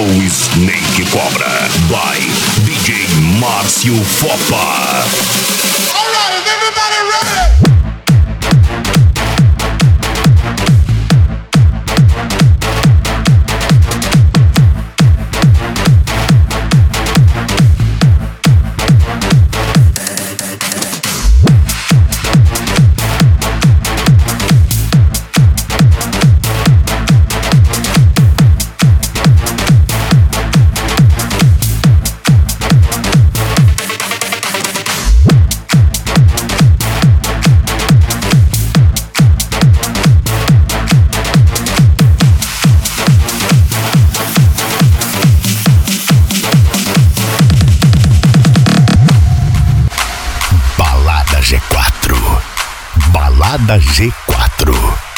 Go Snake Cobra by DJ Márcio Fopa. Alright, is everybody ready? Balada G4.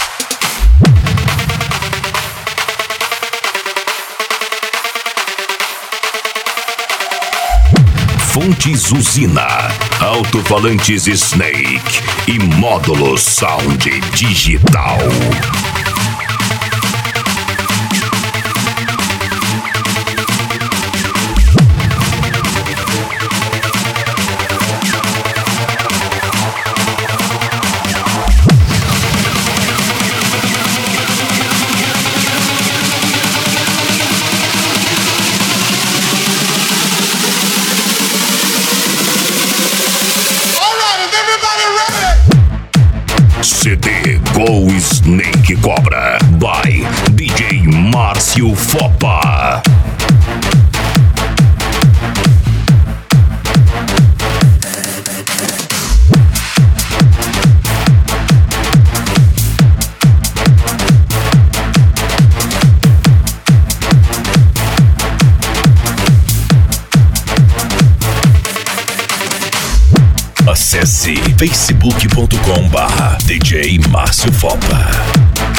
Fontes Usina, alto-falantes Snake e módulo Sound Digital. CD Go Snake Cobra by DJ Márcio Fopa. Acesse facebook.com/DJ Márcio Fopa.